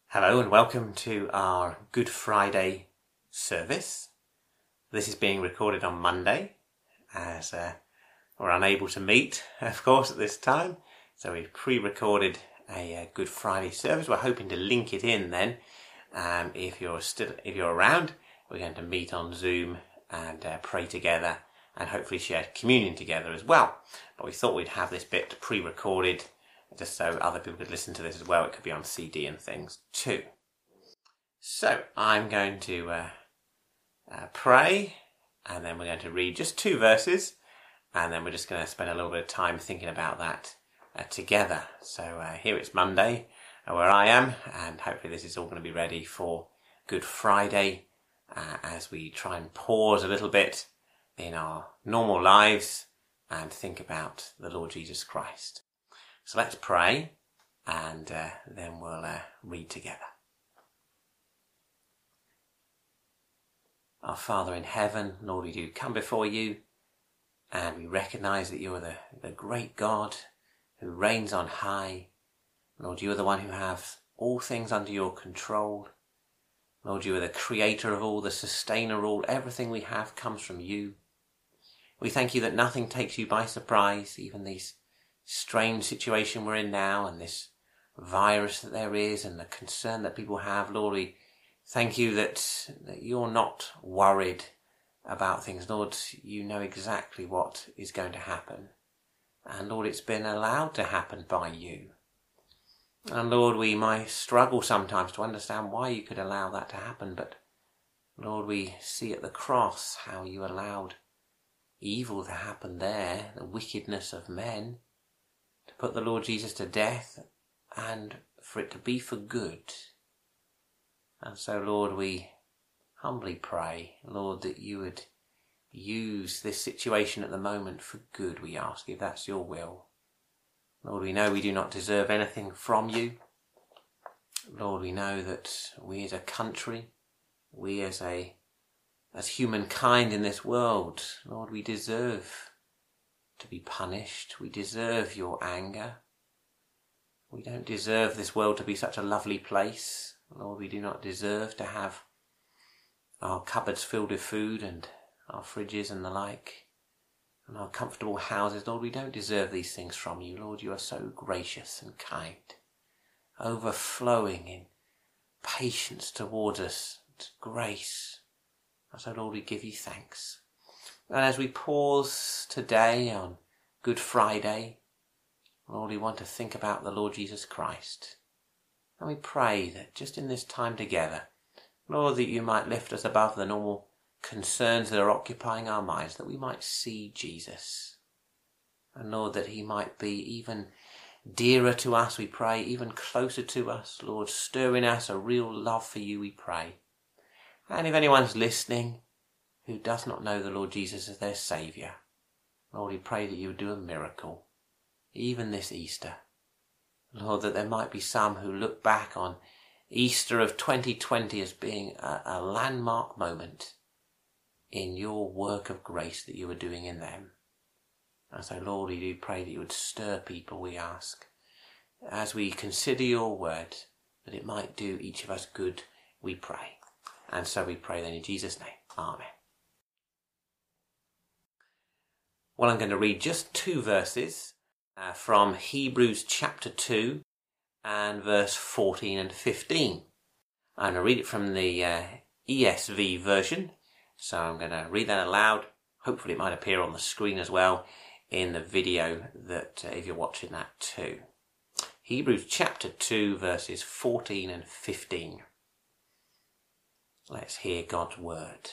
Hello and welcome to our Good Friday service. This is being recorded on Monday as we're unable to meet, of course, at this time. So we've pre-recorded a Good Friday service. We're hoping to link it in then. If you're around, we're going to meet on Zoom and pray together and hopefully share communion together as well. But we thought we'd have this bit pre-recorded just so other people could listen to this as well. It could be on CD and things too. So I'm going to pray, and then we're going to read just 2 verses, and then we're just going to spend a little bit of time thinking about that together. So here it's Monday where I am, and hopefully this is all going to be ready for Good Friday as we try and pause a little bit in our normal lives and think about the Lord Jesus Christ. So let's pray, and then we'll read together. Our Father in heaven, Lord, we do come before you, and we recognise that you are the great God who reigns on high. Lord, you are the one who has all things under your control. Lord, you are the creator of all, the sustainer of all. Everything we have comes from you. We thank you that nothing takes you by surprise, even these strange situation we're in now and this virus that there is and the concern that people have. Lord, we thank you that you're not worried about things. Lord, you know exactly what is going to happen. And Lord, it's been allowed to happen by you. And Lord, we might struggle sometimes to understand why you could allow that to happen. But Lord, we see at the cross how you allowed evil to happen there, the wickedness of men, to put the Lord Jesus to death, and for it to be for good. And so, Lord, we humbly pray, Lord, that you would use this situation at the moment for good, we ask, if that's your will. Lord, we know we do not deserve anything from you. Lord, we know that we as a country, we as humankind in this world, Lord, we deserve to be punished. We deserve your anger. We don't deserve this world to be such a lovely place. Lord, we do not deserve to have our cupboards filled with food and our fridges and the like, and our comfortable houses. Lord, we don't deserve these things from you. Lord, you are so gracious and kind, overflowing in patience towards us, grace. And so, Lord, we give you thanks. And as we pause today on Good Friday, Lord, we want to think about the Lord Jesus Christ. And we pray that just in this time together, Lord, that you might lift us above the normal concerns that are occupying our minds, that we might see Jesus. And Lord, that he might be even dearer to us, we pray, even closer to us. Lord, stir in us a real love for you, we pray. And if anyone's listening who does not know the Lord Jesus as their Saviour, Lord, we pray that you would do a miracle, even this Easter. Lord, that there might be some who look back on Easter of 2020 as being a landmark moment in your work of grace that you were doing in them. And so, Lord, we do pray that you would stir people, we ask, as we consider your word, that it might do each of us good, we pray. And so we pray then in Jesus' name. Amen. Well, I'm going to read just 2 verses from Hebrews chapter 2 and verse 14 and 15. I'm going to read it from the ESV version. So I'm going to read that aloud. Hopefully it might appear on the screen as well in the video that if you're watching that too. Hebrews chapter 2 verses 14 and 15. Let's hear God's word.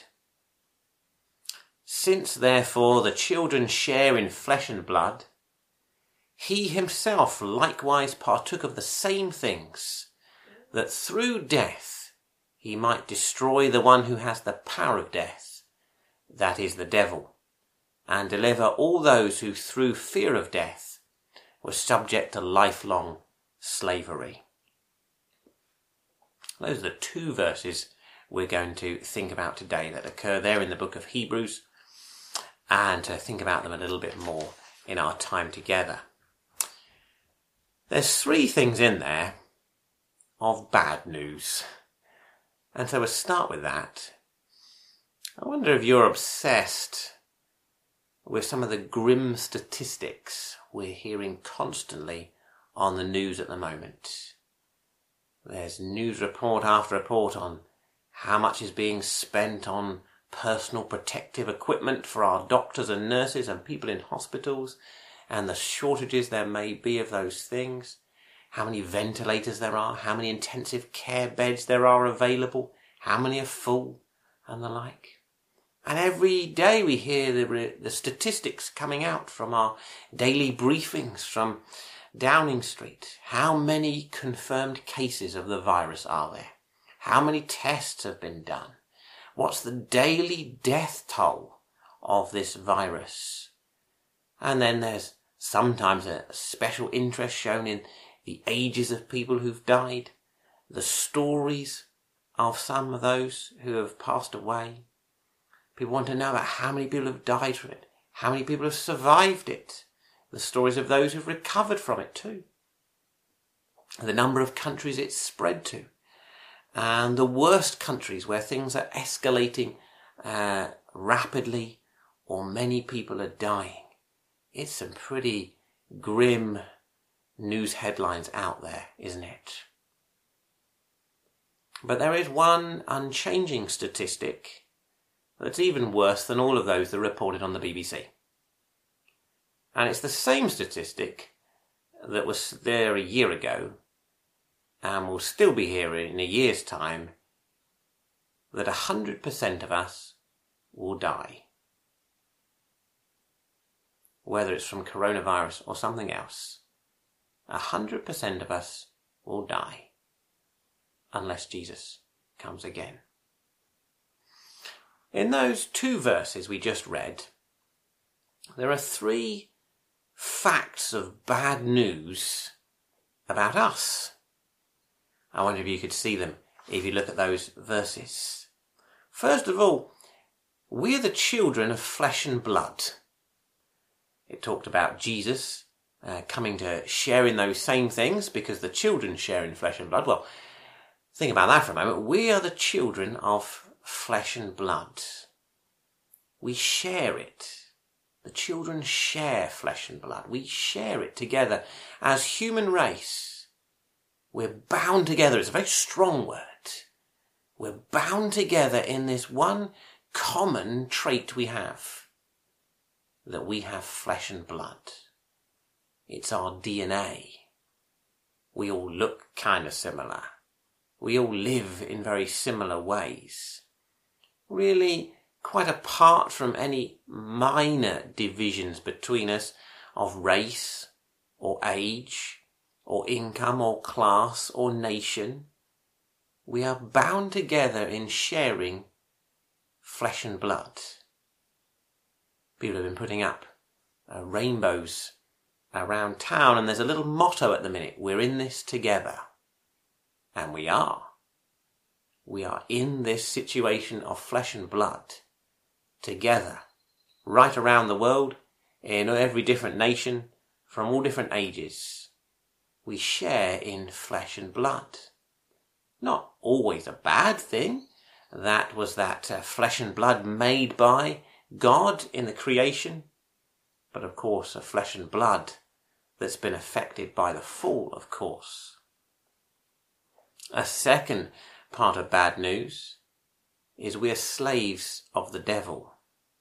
Since therefore the children share in flesh and blood, he himself likewise partook of the same things, that through death he might destroy the one who has the power of death, that is the devil, and deliver all those who through fear of death were subject to lifelong slavery. Those are the 2 verses we're going to think about today that occur there in the book of Hebrews, and to think about them a little bit more in our time together. There's 3 things in there of bad news. And so we'll start with that. I wonder if you're obsessed with some of the grim statistics we're hearing constantly on the news at the moment. There's news report after report on how much is being spent on personal protective equipment for our doctors and nurses and people in hospitals, and the shortages there may be of those things, how many ventilators there are, how many intensive care beds there are available, how many are full, and the like. And every day we hear the statistics coming out from our daily briefings from Downing Street. How many confirmed cases of the virus are there? How many tests have been done? What's the daily death toll of this virus? And then there's sometimes a special interest shown in the ages of people who've died, the stories of some of those who have passed away. People want to know about how many people have died from it, how many people have survived it, the stories of those who've recovered from it too, the number of countries it's spread to, and the worst countries where things are escalating rapidly or many people are dying. It's some pretty grim news headlines out there, isn't it? But there is one unchanging statistic that's even worse than all of those that are reported on the BBC. And it's the same statistic that was there a year ago and will still be here in a year's time, that 100% of us will die. Whether it's from coronavirus or something else, 100% of us will die unless Jesus comes again. In those two verses we just read, there are 3 facts of bad news about us. I wonder if you could see them if you look at those verses. First of all, we are the children of flesh and blood. It talked about Jesus coming to share in those same things because the children share in flesh and blood. Well, think about that for a moment. We are the children of flesh and blood. We share it. The children share flesh and blood. We share it together as human race. We're bound together. It's a very strong word. We're bound together in this one common trait we have, that we have flesh and blood. It's our DNA. We all look kind of similar. We all live in very similar ways. Really, quite apart from any minor divisions between us of race or age or income or class or nation, we are bound together in sharing flesh and blood. People have been putting up rainbows around town, and there's a little motto at the minute: we're in this together. And we are. We are in this situation of flesh and blood together, right around the world, in every different nation, from all different ages. We share in flesh and blood. Not always a bad thing. That was that flesh and blood made by God in the creation, but of course a flesh and blood that's been affected by the fall, of course. A second part of bad news is we are slaves of the devil.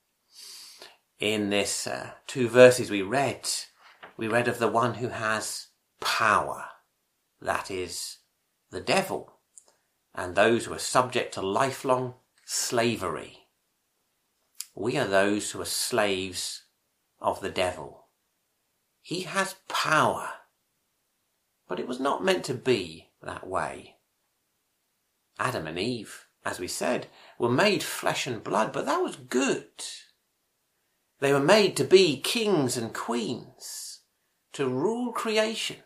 In this 2 verses we read of the one who has power, that is, the devil, and those who are subject to lifelong slavery. We are those who are slaves of the devil. He has power, but it was not meant to be that way. Adam and Eve, as we said, were made flesh and blood, but that was good. They were made to be kings and queens, to rule creation.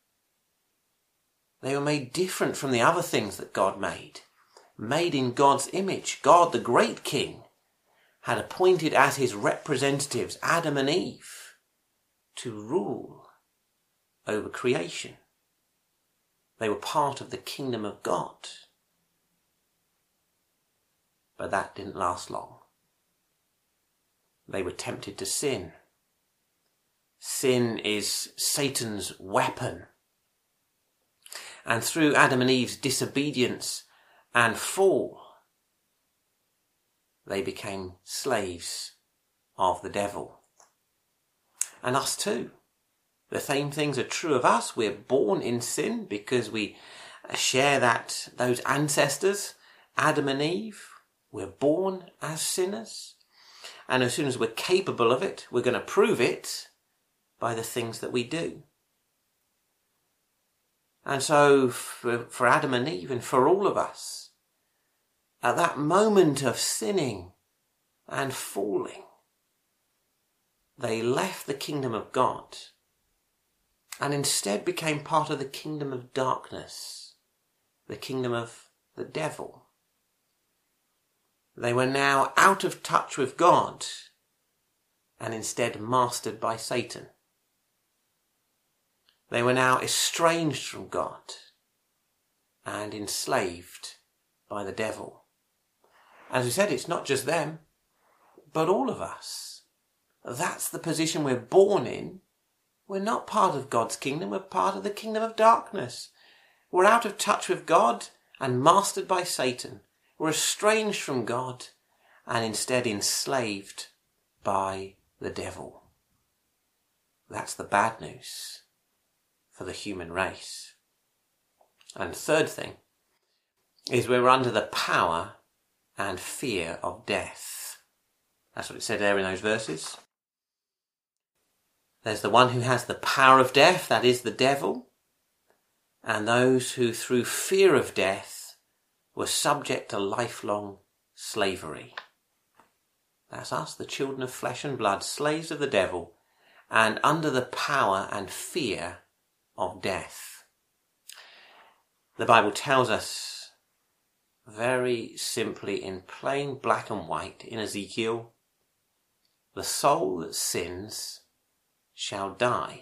They were made different from the other things that God made in God's image. God, the great king, had appointed as his representatives Adam and Eve to rule over creation. They were part of the kingdom of God. But that didn't last long. They were tempted to sin. Sin is Satan's weapon. And through Adam and Eve's disobedience and fall, they became slaves of the devil. And us too. The same things are true of us. We're born in sin because we share those ancestors, Adam and Eve. We're born as sinners. And as soon as we're capable of it, we're going to prove it by the things that we do. And so for Adam and Eve and for all of us, at that moment of sinning and falling, they left the kingdom of God and instead became part of the kingdom of darkness, the kingdom of the devil. They were now out of touch with God and instead mastered by Satan. They were now estranged from God and enslaved by the devil. As we said, it's not just them, but all of us. That's the position we're born in. We're not part of God's kingdom, we're part of the kingdom of darkness. We're out of touch with God and mastered by Satan. We're estranged from God and instead enslaved by the devil. That's the bad news for the human race. And third thing is we're under the power and fear of death. That's what it said there in those verses. There's the one who has the power of death, that is the devil, and those who through fear of death were subject to lifelong slavery. That's us, the children of flesh and blood, slaves of the devil, and under the power and fear of death. The Bible tells us very simply in plain black and white in Ezekiel, the soul that sins shall die.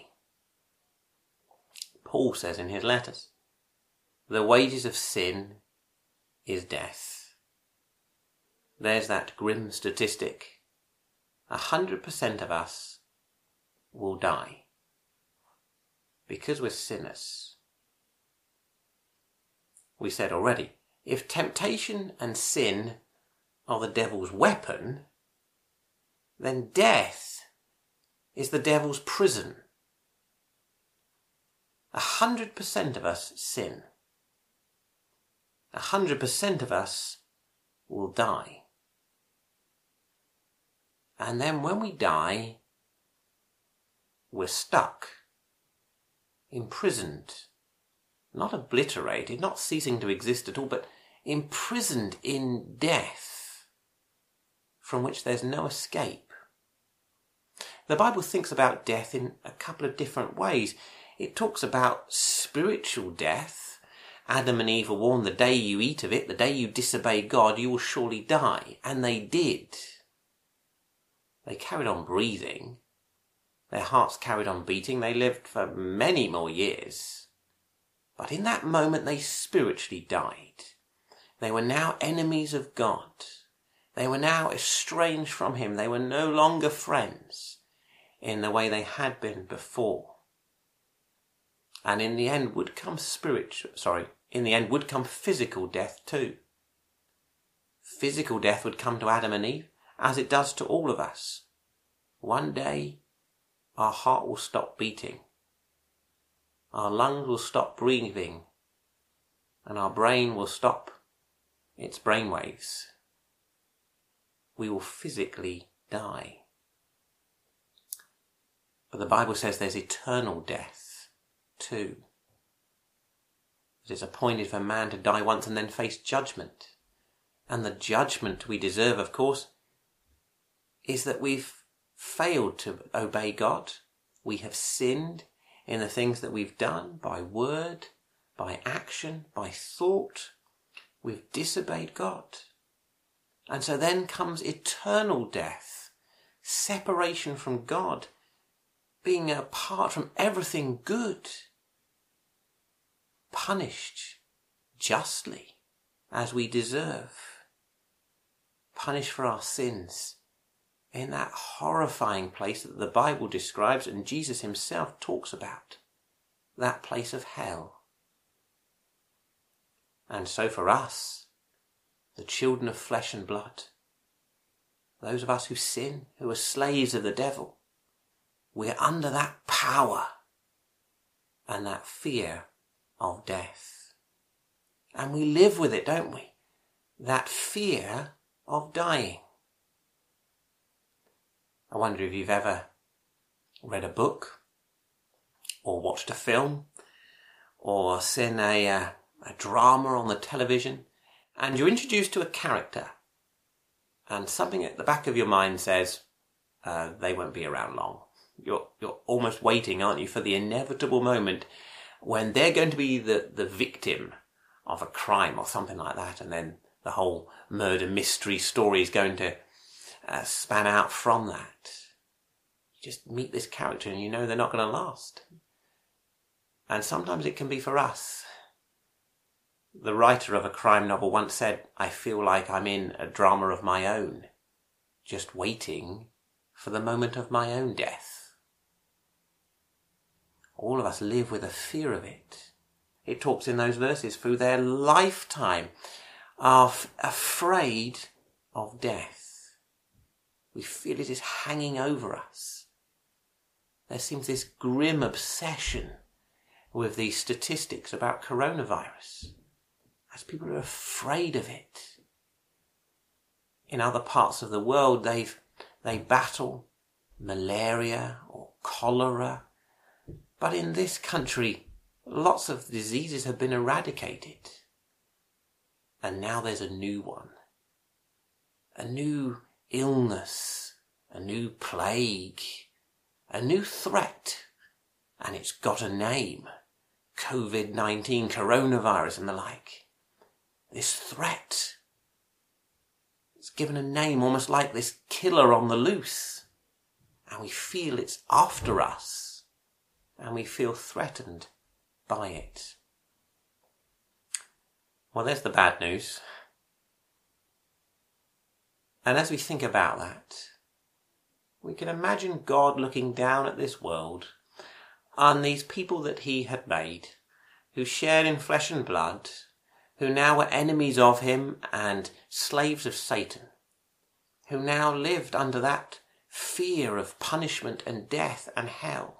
Paul says in his letters, the wages of sin is death. There's that grim statistic. 100% of us will die because we're sinners. We said already, if temptation and sin are the devil's weapon, then death is the devil's prison. 100% of us sin. 100% of us will die. And then when we die, we're stuck, imprisoned, not obliterated, not ceasing to exist at all, but imprisoned in death, from which there's no escape. The Bible thinks about death in a couple of different ways. It talks about spiritual death. Adam and Eve were warned, the day you eat of it, the day you disobey God, you will surely die. And they did. They carried on breathing. Their hearts carried on beating. They lived for many more years. But in that moment they spiritually died. They were now enemies of God. They were now estranged from him. They were no longer friends in the way they had been before. And in the end would come physical death too. Physical death would come to Adam and Eve, as it does to all of us. One day, our heart will stop beating. Our lungs will stop breathing. And our brain will stop its brainwaves. We will physically die. But the Bible says there's eternal death too. It is appointed for man to die once and then face judgment. And the judgment we deserve, of course, is that we've failed to obey God. We have sinned in the things that we've done by word, by action, by thought. We've disobeyed God. And so then comes eternal death, separation from God, being apart from everything good. punished justly as we deserve, punished for our sins in that horrifying place that the Bible describes and Jesus himself talks about, that place of hell. And so for us, the children of flesh and blood, those of us who sin, who are slaves of the devil, we're under that power and that fear of death. And we live with it, don't we? That fear of dying. I wonder if you've ever read a book or watched a film or seen a drama on the television, and you're introduced to a character and something at the back of your mind says, they won't be around long. You're almost waiting, aren't you, for the inevitable moment when they're going to be the victim of a crime or something like that, and then the whole murder mystery story is going to span out from that. You just meet this character and you know they're not going to last. And sometimes it can be for us. The writer of a crime novel once said, I feel like I'm in a drama of my own, just waiting for the moment of my own death. All of us live with a fear of it. It talks in those verses, through their lifetime, are afraid of death. We feel it is hanging over us. There seems this grim obsession with these statistics about coronavirus, as people are afraid of it. In other parts of the world, they battle malaria or cholera. But in this country, lots of diseases have been eradicated. And now there's a new one. A new illness, a new plague, a new threat. And it's got a name. COVID-19, coronavirus and the like. This threat. It's given a name almost like this killer on the loose. And we feel it's after us. And we feel threatened by it. Well, there's the bad news. And as we think about that, we can imagine God looking down at this world on these people that he had made, who shared in flesh and blood, who now were enemies of him and slaves of Satan, who now lived under that fear of punishment and death and hell.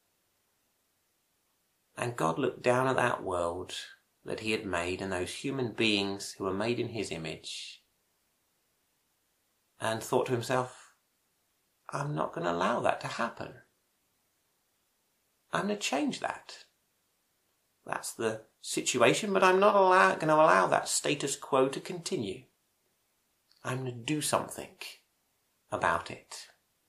And God looked down at that world that he had made and those human beings who were made in his image and thought to himself, I'm not going to allow that to happen. I'm going to change that. That's the situation, but I'm not going to allow that status quo to continue. I'm going to do something about it.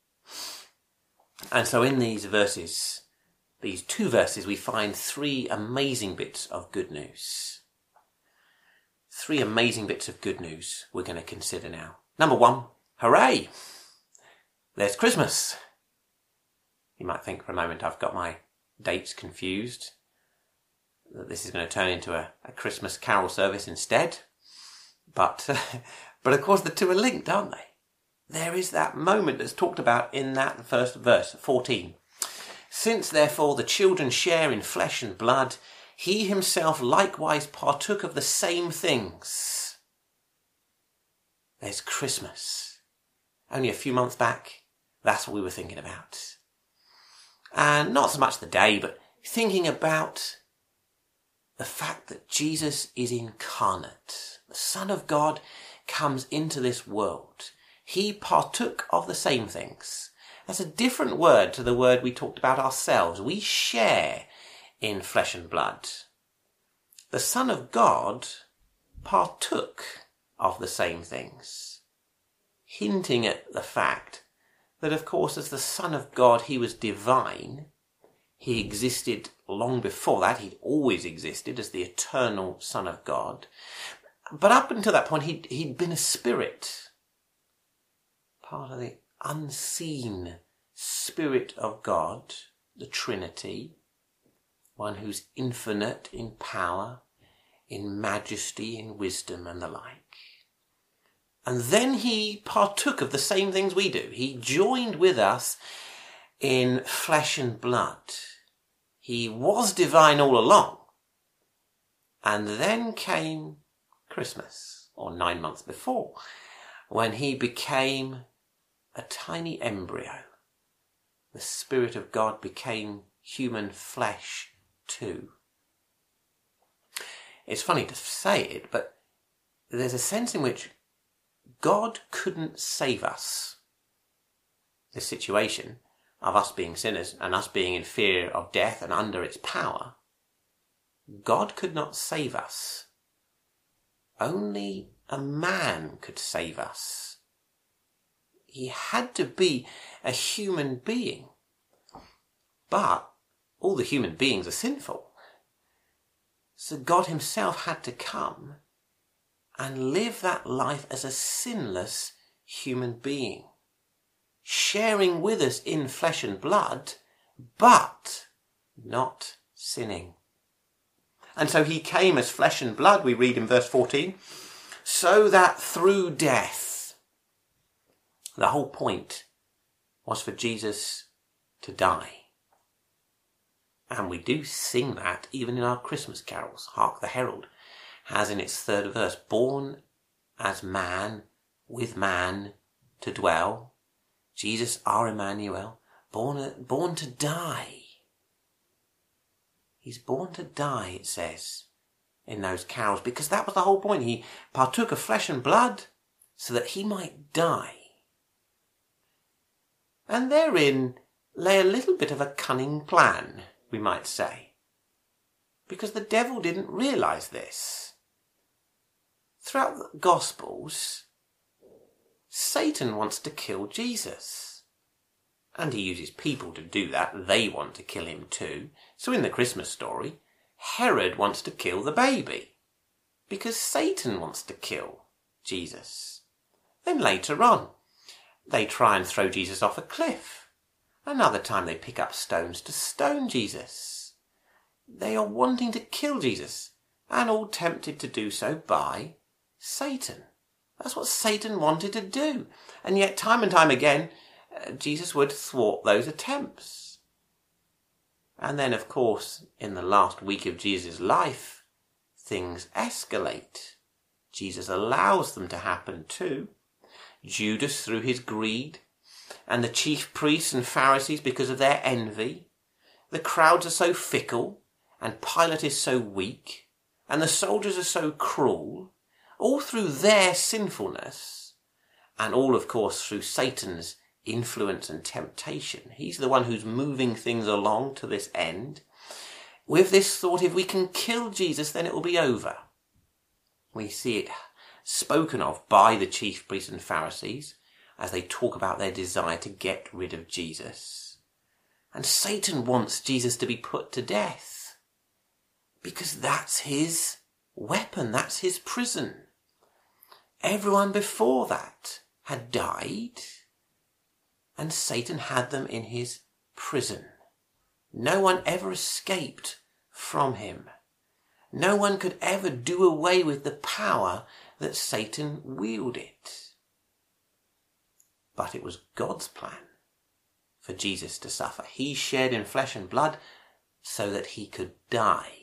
And so in these verses, these two verses, we find three amazing bits of good news. Three amazing bits of good news we're going to consider now. Number one, hooray! There's Christmas. You might think for a moment I've got my dates confused, that this is going to turn into a Christmas carol service instead. But of course the two are linked, aren't they? There is that moment that's talked about in that first verse, 14. Since therefore the children share in flesh and blood, he himself likewise partook of the same things. There's Christmas. Only a few months back, that's what we were thinking about. And not so much the day, but thinking about the fact that Jesus is incarnate. The Son of God comes into this world. He partook of the same things. That's a different word to the word we talked about ourselves. We share in flesh and blood. The Son of God partook of the same things, hinting at the fact that, of course, as the Son of God, he was divine. He existed long before that. He'd always existed as the eternal Son of God. But up until that point, he'd been a spirit, part of the unseen Spirit of God, the Trinity. one who's infinite in power, in majesty, in wisdom and the like. And then he partook of the same things we do. He joined with us in flesh and blood. He was divine all along. And then came Christmas, or 9 months before, when he became a tiny embryo. The Spirit of God became human flesh too. It's funny to say it, but there's a sense in which God couldn't save us. The situation of us being sinners and us being in fear of death and under its power, God could not save us. Only a man could save us. He had to be a human being. But all the human beings are sinful. So God himself had to come and live that life as a sinless human being, sharing with us in flesh and blood, but not sinning. And so he came as flesh and blood, we read in verse 14, so that through death, the whole point was for Jesus to die. And we do sing that even in our Christmas carols. Hark the Herald has in its third verse, born as man with man to dwell. Jesus our Emmanuel, born to die. He's born to die, it says in those carols, because that was the whole point. He partook of flesh and blood so that he might die. And therein lay a little bit of a cunning plan, we might say, because the devil didn't realise this. Throughout the Gospels, Satan wants to kill Jesus. And he uses people to do that. They want to kill him too. So in the Christmas story, Herod wants to kill the baby, because Satan wants to kill Jesus. Then later on, they try and throw Jesus off a cliff. Another time they pick up stones to stone Jesus. They are wanting to kill Jesus, and all tempted to do so by Satan. That's what Satan wanted to do. And yet time and time again, Jesus would thwart those attempts. And then, of course, in the last week of Jesus' life, things escalate. Jesus allows them to happen too. Judas through his greed, and the chief priests and Pharisees because of their envy. The crowds are so fickle, and Pilate is so weak, and the soldiers are so cruel, all through their sinfulness, and all, of course, through Satan's influence and temptation. He's the one who's moving things along to this end, with this thought, if we can kill Jesus, then it will be over. We see it spoken of by the chief priests and Pharisees as they talk about their desire to get rid of Jesus. And Satan wants Jesus to be put to death, because that's his weapon, that's his prison. Everyone before that had died, and Satan had them in his prison. No one ever escaped from him. No one could ever do away with the power that Satan wielded. But it was God's plan for Jesus to suffer. He shared in flesh and blood so that he could die.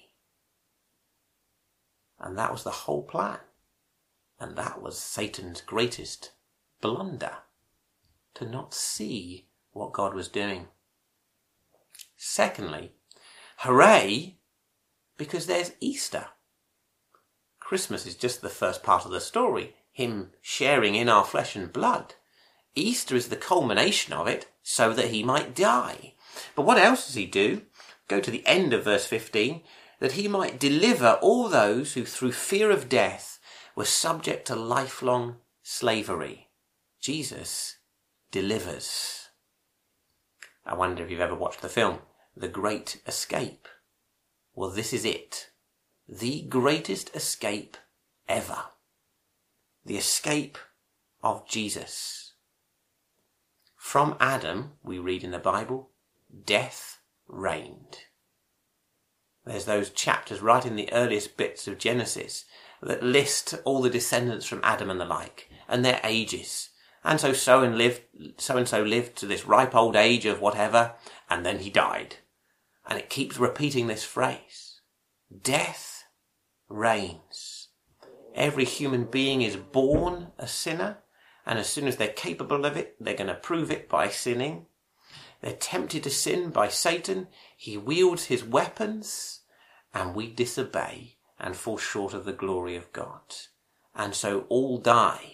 And that was the whole plan. And that was Satan's greatest blunder, to not see what God was doing. Secondly, hooray, because there's Easter. Christmas is just the first part of the story, him sharing in our flesh and blood. Easter is the culmination of it, so that he might die. But what else does he do? Go to the end of verse 15, that he might deliver all those who through fear of death were subject to lifelong slavery. Jesus delivers. I wonder if you've ever watched the film, The Great Escape. Well, this is it. The greatest escape ever. The escape of Jesus. From Adam, we read in the Bible, death reigned. There's those chapters right in the earliest bits of Genesis that list all the descendants from Adam and the like, and their ages. And so and so lived to this ripe old age of whatever, and then he died. And it keeps repeating this phrase. Death reigns. Every human being is born a sinner, and as soon as they're capable of it, they're going to prove it by sinning. They're tempted to sin by Satan. He wields his weapons, and we disobey and fall short of the glory of God. And so all die,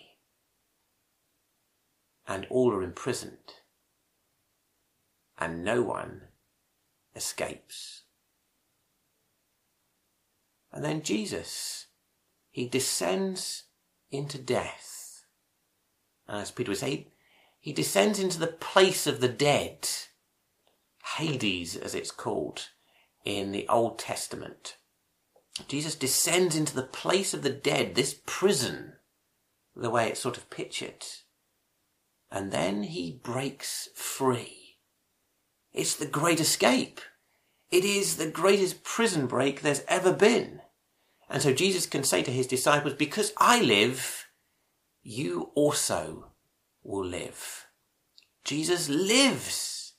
and all are imprisoned, and no one escapes. And then Jesus, he descends into death. And as Peter would say, he descends into the place of the dead, Hades as it's called in the Old Testament. Jesus descends into the place of the dead, this prison, the way it's sort of pictured. And then he breaks free. It's the great escape. It is the greatest prison break there's ever been. And so Jesus can say to his disciples, because I live, you also will live. Jesus lives.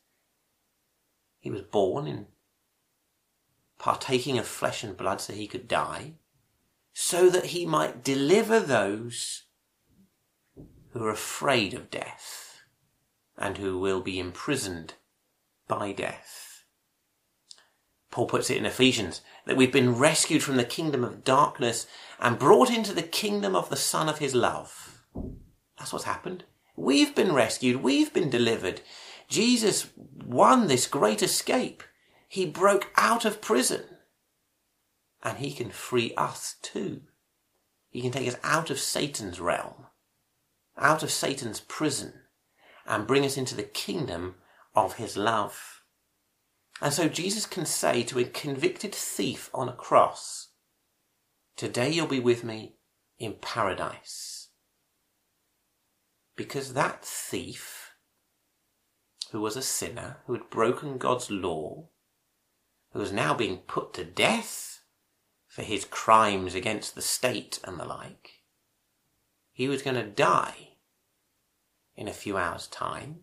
He was born in partaking of flesh and blood so he could die, so that he might deliver those who are afraid of death and who will be imprisoned by death. Paul puts it in Ephesians that we've been rescued from the kingdom of darkness and brought into the kingdom of the Son of his love. That's what's happened. We've been rescued. We've been delivered. Jesus won this great escape. He broke out of prison, and he can free us too. He can take us out of Satan's realm, out of Satan's prison, and bring us into the kingdom of his love. And so Jesus can say to a convicted thief on a cross, today you'll be with me in paradise. Because that thief, who was a sinner, who had broken God's law, who was now being put to death for his crimes against the state and the like, he was going to die in a few hours' time.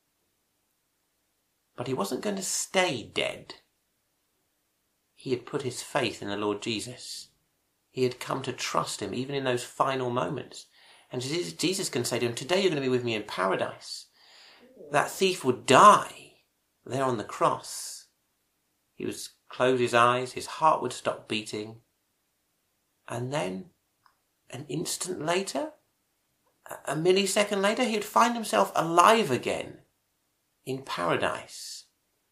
But he wasn't going to stay dead. He had put his faith in the Lord Jesus. He had come to trust him even in those final moments. And Jesus can say to him, today you're going to be with me in paradise. That thief would die there on the cross. He would close his eyes, his heart would stop beating. And then, an instant later, a millisecond later, he would find himself alive again in paradise.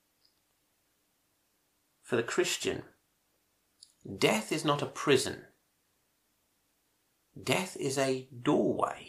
For the Christian, death is not a prison. Death is a doorway.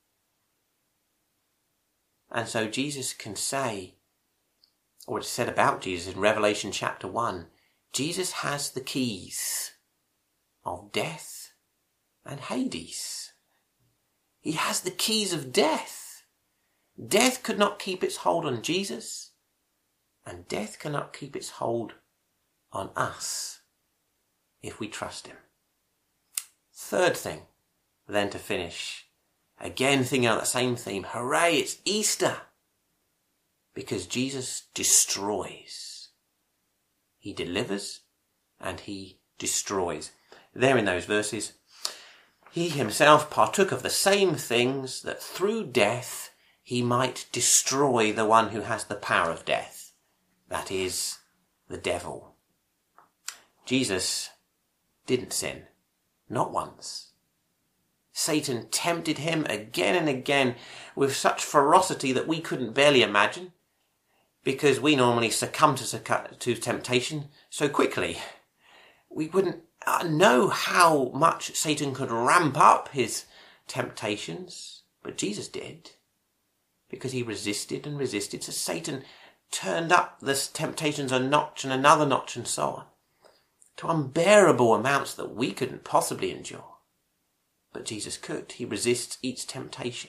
And so Jesus can say, or it's said about Jesus in Revelation chapter 1, Jesus has the keys of death and Hades. He has the keys of death. Death could not keep its hold on Jesus, and death cannot keep its hold on us if we trust him. Third thing, then to finish, again thinking on that same theme, hooray, it's Easter! Because Jesus destroys. He delivers and he destroys. There in those verses, he himself partook of the same things that through death he might destroy the one who has the power of death. That is, the devil. Jesus didn't sin. Not once. Satan tempted him again and again with such ferocity that we couldn't barely imagine, because we normally succumb to temptation so quickly. We wouldn't know how much Satan could ramp up his temptations, but Jesus did, because he resisted and resisted. So Satan turned up the temptations a notch and another notch and so on, to unbearable amounts that we couldn't possibly endure. But Jesus could. He resists each temptation.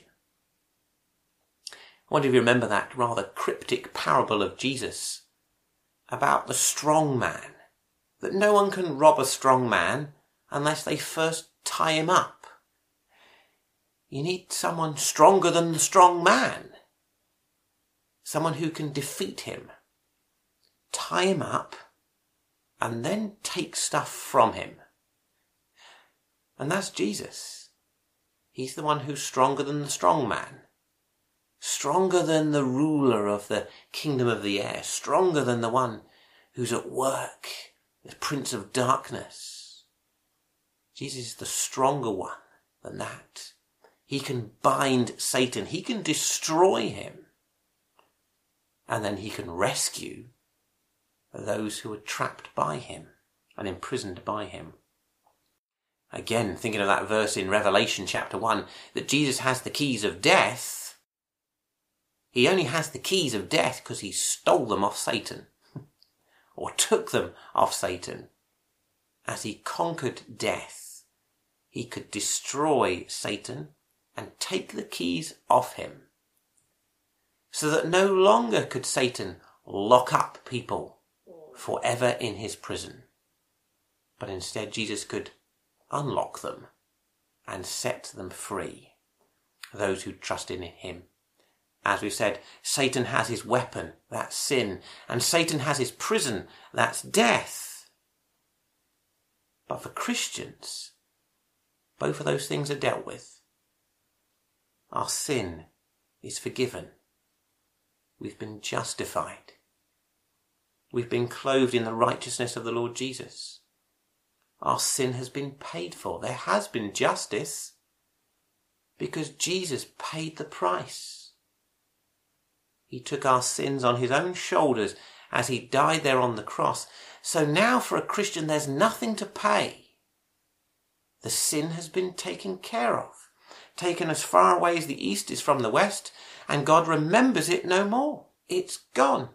I wonder if you remember that rather cryptic parable of Jesus about the strong man, that no one can rob a strong man unless they first tie him up. You need someone stronger than the strong man. Someone who can defeat him, tie him up, and then take stuff from him. And that's Jesus. He's the one who's stronger than the strong man. Stronger than the ruler of the kingdom of the air. Stronger than the one who's at work, the prince of darkness. Jesus is the stronger one than that. He can bind Satan. He can destroy him. And then he can rescue those who are trapped by him and imprisoned by him. Again, thinking of that verse in Revelation chapter 1, that Jesus has the keys of death. He only has the keys of death because he stole them off Satan, or took them off Satan. As he conquered death, he could destroy Satan and take the keys off him, so that no longer could Satan lock up people forever in his prison, but instead Jesus could unlock them and set them free, those who trust in him. As we've said, Satan has his weapon, that's sin, and Satan has his prison, that's death. But for Christians, both of those things are dealt with. Our sin is forgiven. We've been justified. We've been clothed in the righteousness of the Lord Jesus. Our sin has been paid for. There has been justice because Jesus paid the price. He took our sins on his own shoulders as he died there on the cross. So now for a Christian there's nothing to pay. The sin has been taken care of, taken as far away as the east is from the west, and God remembers it no more. It's gone.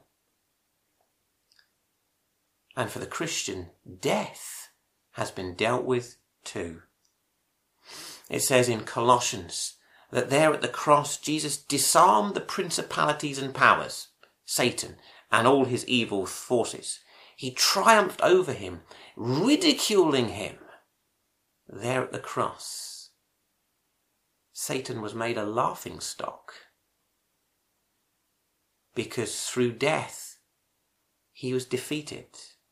And for the Christian, death has been dealt with too. It says in Colossians that there at the cross Jesus disarmed the principalities and powers, Satan and all his evil forces. He triumphed over him, ridiculing him. There at the cross, Satan was made a laughingstock, because through death he was defeated.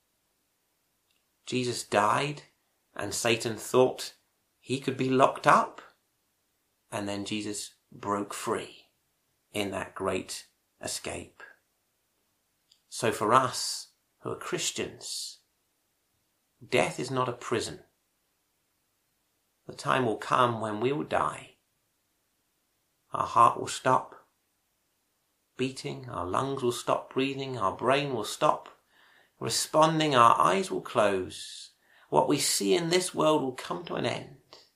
Jesus died and Satan thought he could be locked up, and then Jesus broke free in that great escape. So for us who are Christians, death is not a prison. The time will come when we will die. Our heart will stop beating, our lungs will stop breathing, our brain will stop responding, our eyes will close. What we see in this world will come to an end.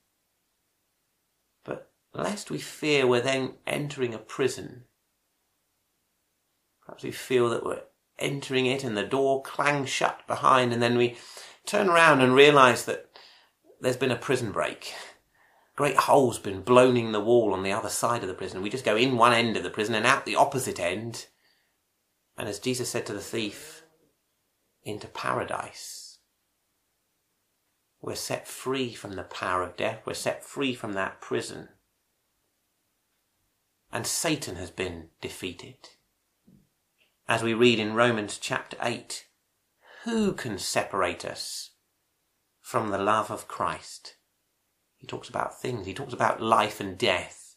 But lest we fear we're then entering a prison, perhaps we feel that we're entering it and the door clangs shut behind, and then we turn around and realise that there's been a prison break. Great hole's been blown in the wall on the other side of the prison. We just go in one end of the prison and out the opposite end. And as Jesus said to the thief, into paradise. We're set free from the power of death. We're set free from that prison. And Satan has been defeated. As we read in Romans chapter 8, who can separate us from the love of Christ? He talks about things. He talks about life and death.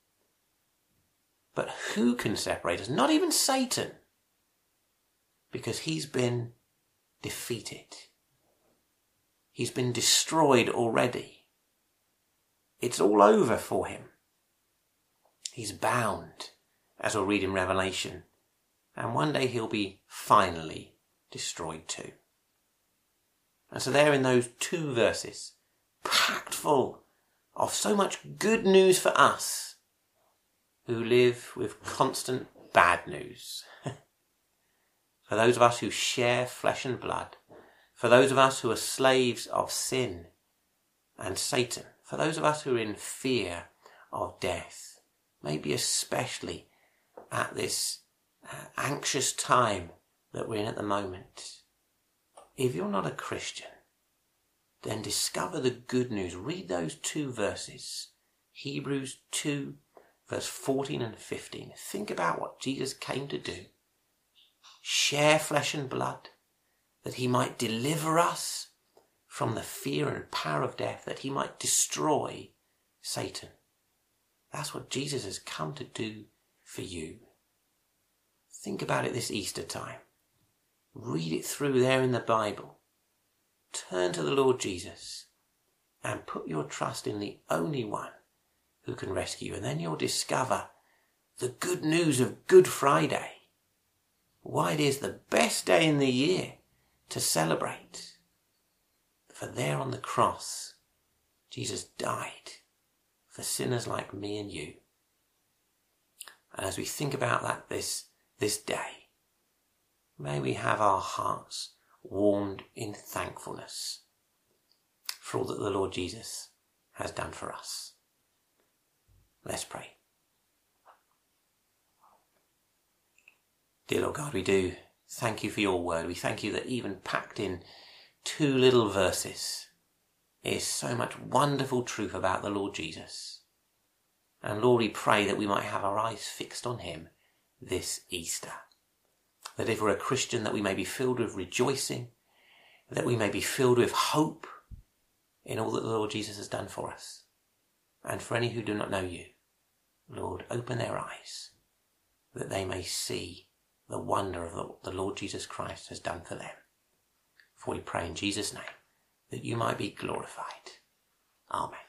But who can separate us? Not even Satan. Because he's been defeated. He's been destroyed already. It's all over for him. He's bound, as we'll read in Revelation. And one day he'll be finally destroyed too. And so there in those two verses, packed full of so much good news for us who live with constant bad news. For those of us who share flesh and blood, for those of us who are slaves of sin and Satan, for those of us who are in fear of death, maybe especially at this anxious time that we're in at the moment, if you're not a Christian, then discover the good news. Read those 2 verses. Hebrews 2, verse 14 and 15. Think about what Jesus came to do. Share flesh and blood, that he might deliver us from the fear and power of death, that he might destroy Satan. That's what Jesus has come to do for you. Think about it this Easter time. Read it through there in the Bible. Turn to the Lord Jesus and put your trust in the only one who can rescue you. And then you'll discover the good news of Good Friday. Why it is the best day in the year to celebrate. For there on the cross, Jesus died for sinners like me and you. And as we think about that this day, may we have our hearts warmed in thankfulness for all that the Lord Jesus has done for us. Let's pray. Dear Lord God, we do thank you for your word. We thank you that even packed in 2 little verses is so much wonderful truth about the Lord Jesus. And Lord, we pray that we might have our eyes fixed on him this Easter. That if we're a Christian, that we may be filled with rejoicing, that we may be filled with hope in all that the Lord Jesus has done for us. And for any who do not know you, Lord, open their eyes, that they may see the wonder of what the Lord Jesus Christ has done for them. For we pray in Jesus' name, that you might be glorified. Amen.